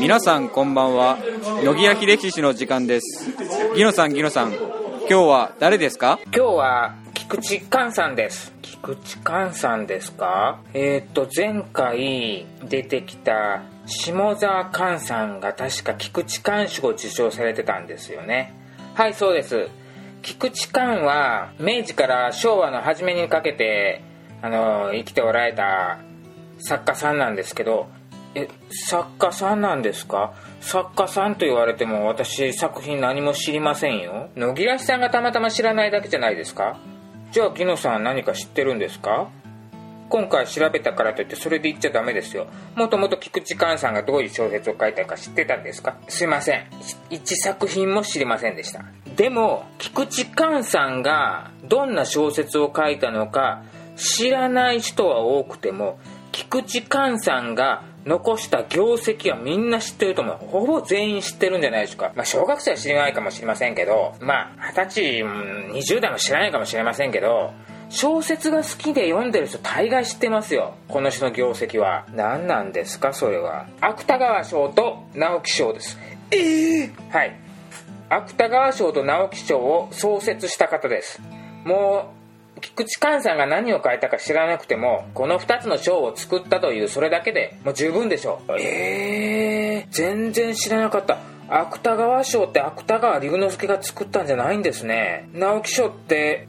皆さんこんばんは。野木屋秀樹氏の時間です。ギノさん、今日は誰ですか？ 今日は菊池寛さんです。菊池寛さんですか？前回出てきた下沢寛さんが確か菊池寛賞を受賞されてたんですよね。はい、そうです。菊池寛は明治から昭和の初めにかけて生きておられた作家さんなんですけど、作家さんなんですか？作家さんと言われても私作品何も知りませんよ。野木らしさんがたまたま知らないだけじゃないですか？じゃあギノさん何か知ってるんですか？今回調べたからといってそれで言っちゃダメですよ。もともと菊池寛さんがどういう小説を書いたか知ってたんですか？すいません、一作品も知りませんでした。でも菊池寛さんがどんな小説を書いたのか知らない人は多くても、菊池寛さんが残した業績はみんな知ってると思う。ほぼ全員知ってるんじゃないでしょうか。小学生は知らないかもしれませんけど、20歳20代も知らないかもしれませんけど、小説が好きで読んでる人大概知ってますよ。この人の業績は何なんですか？それは芥川賞と直木賞です。はい、芥川賞と直木賞を創設した方です。もう菊池寛さんが何を書いたか知らなくても、この2つの賞を作ったというそれだけでもう十分でしょう。全然知らなかった。芥川賞って芥川龍之介が作ったんじゃないんですね。直木賞って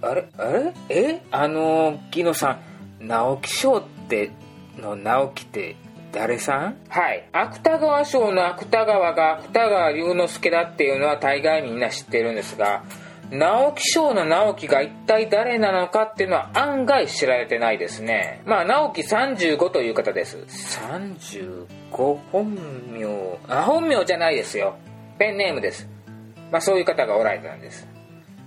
ギノさん、直木賞っての直木って誰さん？はい、芥川賞の芥川が芥川龍之介だっていうのは大概みんな知ってるんですが、直木賞の直木が一体誰なのかっていうのは案外知られてないですね。直木35という方です。35、本名じゃないですよ。ペンネームです。そういう方がおられたんです。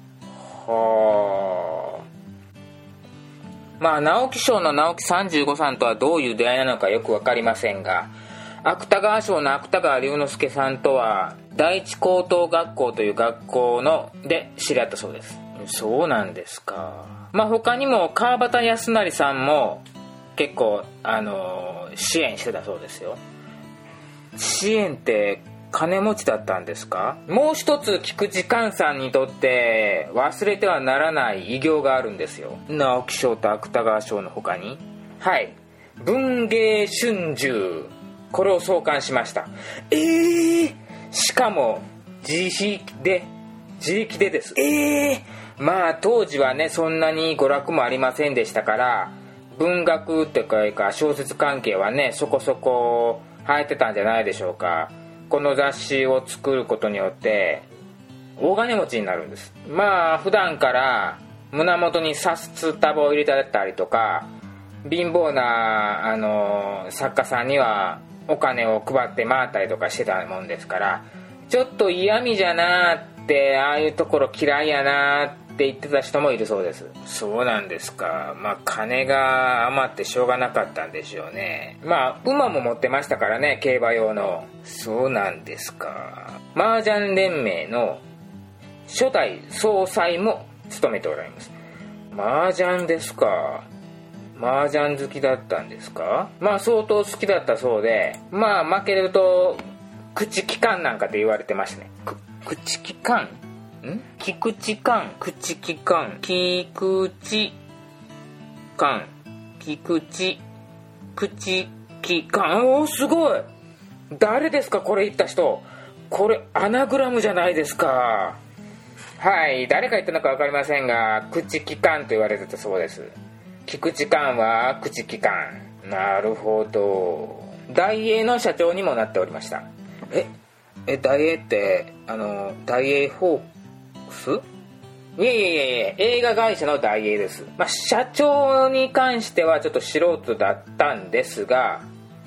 直木賞の直木35さんとはどういう出会いなのかよくわかりませんが、芥川賞の芥川龍之介さんとは第一高等学校という学校で知り合ったそうです。そうなんですか。他にも川端康成さんも結構支援してたそうですよ。支援って金持ちだったんですか？もう一つ菊池寛さんにとって忘れてはならない偉業があるんですよ。直木賞と芥川賞の他に、はい、文芸春秋、これを創刊しました。しかも自力でです。当時はね、そんなに娯楽もありませんでしたから、文学っていうか小説関係はね、そこそこ流行ってたんじゃないでしょうか。この雑誌を作ることによって大金持ちになるんです。普段から胸元に札束を入れてあったりとか、貧乏な作家さんにはお金を配って回ったりとかしてたもんですから、ちょっと嫌味じゃなって、ああいうところ嫌いやなって言ってた人もいるそうです。そうなんですか。金が余ってしょうがなかったんでしょうね。馬も持ってましたからね、競馬用の。そうなんですか。麻雀連盟の初代総裁も務めておられます。麻雀ですか。麻雀好きだったんですか？相当好きだったそうで、負けると口機関なんかって言われてましたね。口機関？菊池寛、口機関、菊池寛、菊池、口機関。すごい。誰ですかこれ言った人？これアナグラムじゃないですか。はい、誰が言ったのか分かりませんが、口機関と言われてたそうです。菊池寛は口機関。なるほど。大英の社長にもなっておりました。大英って大英ホークス？いえ、映画会社の大英です。社長に関してはちょっと素人だったんですが、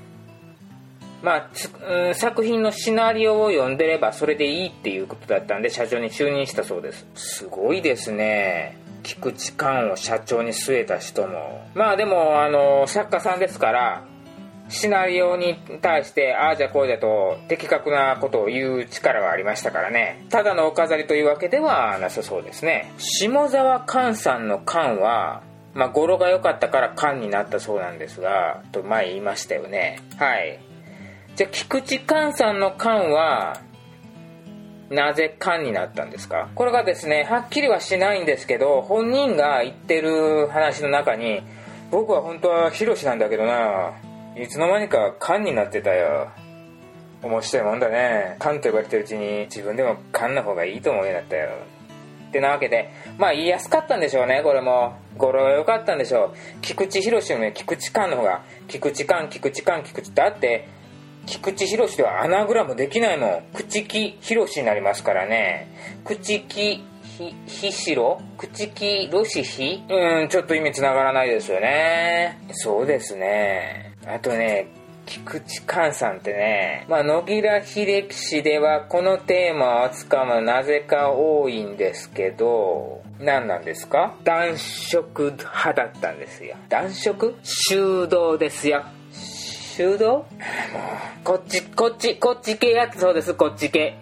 作品のシナリオを読んでればそれでいいっていうことだったんで、社長に就任したそうです。すごいですね、菊池寛を社長に据えた人も。でも作家さんですから、シナリオに対してああじゃこうじゃと的確なことを言う力はありましたからね。ただのお飾りというわけではなさそうですね。下沢寛さんの寛は語呂が良かったから寛になったそうなんですが、と前言いましたよね。はい。 じゃあ菊池寛さんの寛はなぜ寛になったんですか？これがですね、はっきりはしないんですけど、本人が言ってる話の中に、僕は本当はヒロシなんだけどな、いつの間にか寛になってたよ、面白いもんだね、寛と呼ばれてるうちに自分でも寛の方がいいと思うようになったよってなわけで、まあ言いやすかったんでしょうね。これも語呂が良かったんでしょう。菊池博よりも菊池寛の方が、菊池寛菊池寛菊池、だって菊池博ではアナグラムできないもん。朽木博になりますからね。朽木ひしろ朽木ろしひ、ちょっと意味つながらないですよね。そうですね。あとね、菊池寛さんってね、野木良秀樹氏ではこのテーマを扱うのはなぜか多いんですけど、何なんですか？男色派だったんですよ。男色？修道ですよ。修道？もうこっち系やってそうです。こっち系。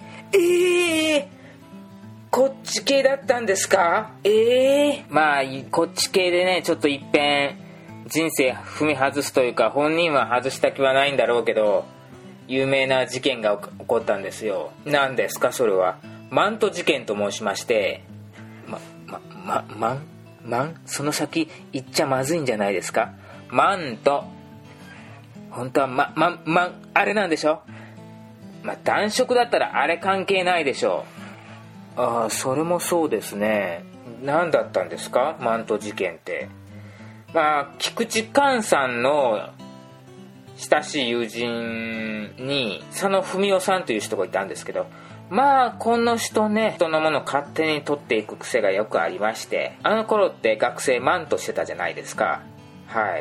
こっち系だったんですか？まあこっち系でね、ちょっと一遍人生踏み外すというか、本人は外した気はないんだろうけど、有名な事件が起こったんですよ。何ですかそれは？マント事件と申しまして、その先言っちゃまずいんじゃないですか？マント、本当はあれなんでしょ？男色だったらあれ関係ないでしょう。ああ、それもそうですね。何だったんですかマント事件って？菊池寛さんの親しい友人に佐野文夫さんという人がいたんですけど、この人ね、人のものを勝手に取っていく癖がよくありまして、あの頃って学生マントしてたじゃないですか。はい。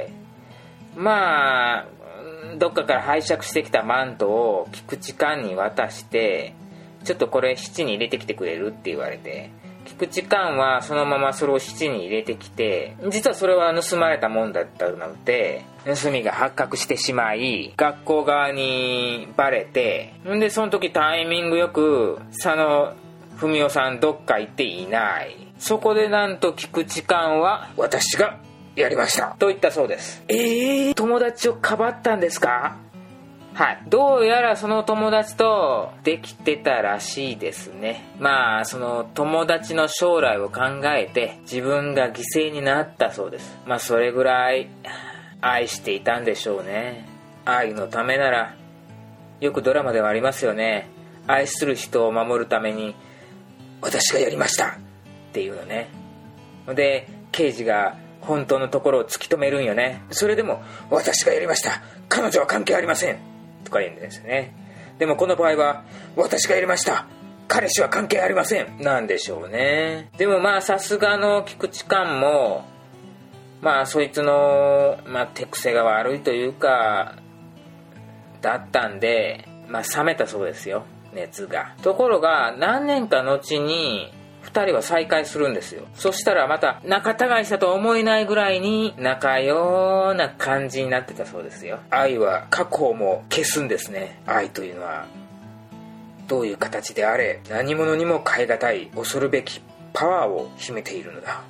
どっかから拝借してきたマントを菊池寛に渡して、ちょっとこれ七に入れてきてくれるって言われて、菊池寛はそのままそれを七に入れてきて、実はそれは盗まれたもんだったので、盗みが発覚してしまい、学校側にバレて、でその時タイミングよく佐野文夫さんどっか行っていない。そこでなんと菊池寛は、私がやりましたと言ったそうです。友達をかばったんですか？はい、どうやらその友達とできてたらしいですね。その友達の将来を考えて自分が犠牲になったそうです。それぐらい愛していたんでしょうね。愛のためなら、よくドラマではありますよね。愛する人を守るために私がやりましたっていうのね。で刑事が本当のところを突き止めるんよね。それでも私がやりました、彼女は関係ありませんとか言うんですよね。でもこの場合は私がやりました、彼氏は関係ありませんなんでしょうね。でもさすがの菊池寛もそいつの手癖が悪いというかだったんで冷めたそうですよ、熱が。ところが何年か後に2人は再会するんですよ。そしたらまた仲違いしたと思えないぐらいに仲良な感じになってたそうですよ。愛は過去も消すんですね。愛というのはどういう形であれ何者にも代え難い恐るべきパワーを秘めているのだ。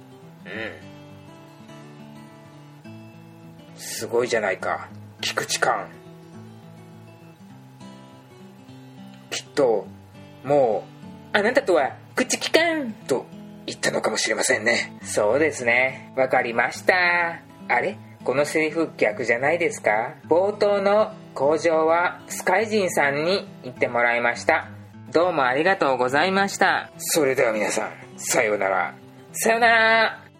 すごいじゃないか菊池寛。きっともうあなたとは口利かんと言ったのかもしれませんね。そうですね、わかりました。あれ、このセリフ逆じゃないですか？冒頭の口上はスカイジンさんに言ってもらいました。どうもありがとうございました。それでは皆さん、さようなら。さようなら。